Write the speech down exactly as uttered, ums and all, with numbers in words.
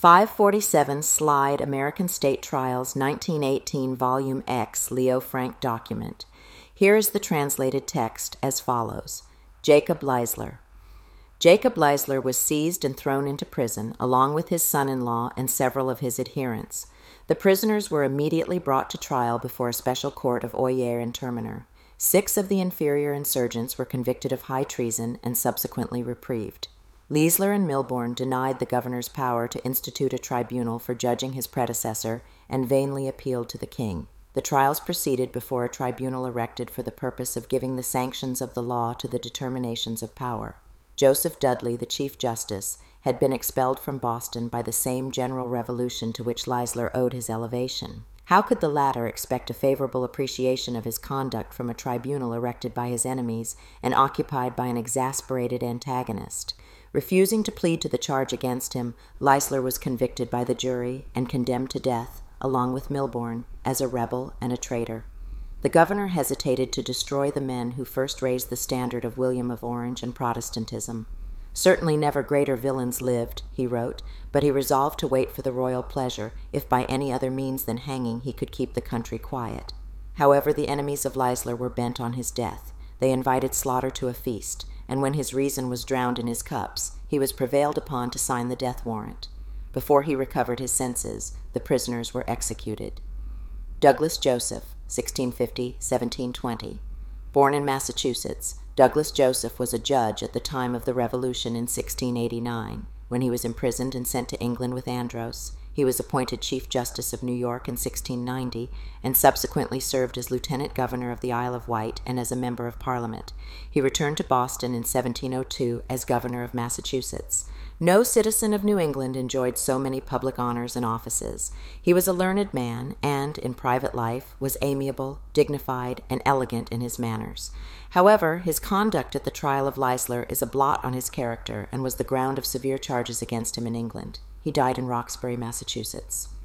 five forty-seven Slide American State Trials nineteen eighteen Volume X Leo Frank document. Here is the translated text as follows. Jacob Leisler. Jacob Leisler was seized and thrown into prison, along with his son-in-law and several of his adherents. The prisoners were immediately brought to trial before a special court of Oyer and Terminer. Six of the inferior insurgents were convicted of high treason and subsequently reprieved. Leisler and Milborne denied the governor's power to institute a tribunal for judging his predecessor and vainly appealed to the king. The trials proceeded before a tribunal erected for the purpose of giving the sanctions of the law to the determinations of power. Joseph Dudley, the Chief Justice, had been expelled from Boston by the same general revolution to which Leisler owed his elevation. How could the latter expect a favorable appreciation of his conduct from a tribunal erected by his enemies and occupied by an exasperated antagonist? Refusing to plead to the charge against him, Leisler was convicted by the jury and condemned to death, along with Milborne, as a rebel and a traitor. The governor hesitated to destroy the men who first raised the standard of William of Orange and Protestantism. Certainly never greater villains lived, he wrote, but he resolved to wait for the royal pleasure, if by any other means than hanging he could keep the country quiet. However, the enemies of Leisler were bent on his death. They invited Slaughter to a feast, and when his reason was drowned in his cups, he was prevailed upon to sign the death warrant. Before he recovered his senses, the prisoners were executed. Douglas Joseph, sixteen fifty to seventeen twenty. Born in Massachusetts, Douglas Joseph was a judge at the time of the Revolution in sixteen eighty-nine. When he was imprisoned and sent to England with Andros, he was appointed Chief Justice of New York in sixteen ninety, and subsequently served as Lieutenant Governor of the Isle of Wight and as a Member of Parliament. He returned to Boston in seventeen oh two as Governor of Massachusetts. No citizen of New England enjoyed so many public honors and offices. He was a learned man, and, in private life, was amiable, dignified, and elegant in his manners. However, his conduct at the trial of Leisler is a blot on his character and was the ground of severe charges against him in England. He died in Roxbury, Massachusetts.